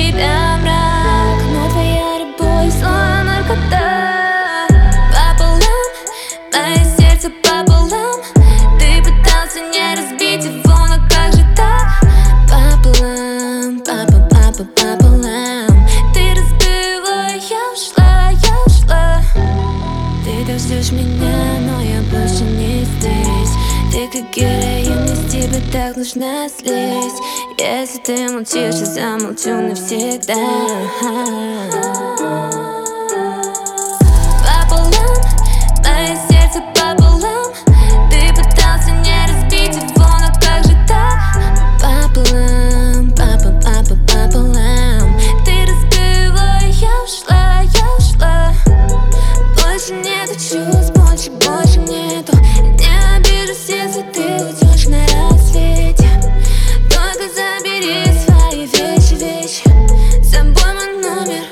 тебя мрак, но твоя любовь словно наркота. Пополам, мое сердце пополам. Ты пытался не разбить его, но как же так? Пополам, пополам. Ты разбил его, я ушла. Ты так ждешь меня, но я больше не здесь. Ты как героин, из тебя так нужна слезть. Если ты молчишь, я замолчу навсегда. Пополам, мое сердце пополам. Ты пытался не разбить его, но как же так? Пополам, пополам. Ты разбил его, я ушла. Больше нету чувств, больше нету. Не обижусь, если ты уйдешь на рассвете. Только забери свои вещи. С собой мой номер.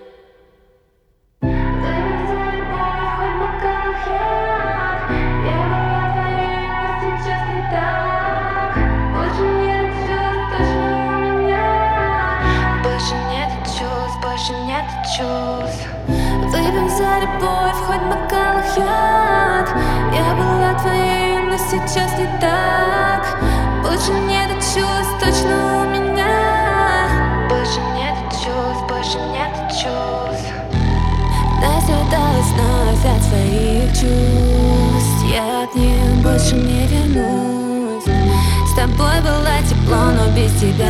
Больше нет чувств. Выпьем за любовь, хоть в бокалах яд. Я была твоей, но сейчас не так. Больше нет чувств, точно у меня. Больше нет чувств. Нас осталось вновь от своих чувств. Я от них больше не вернусь. С тобой было тепло, но без тебя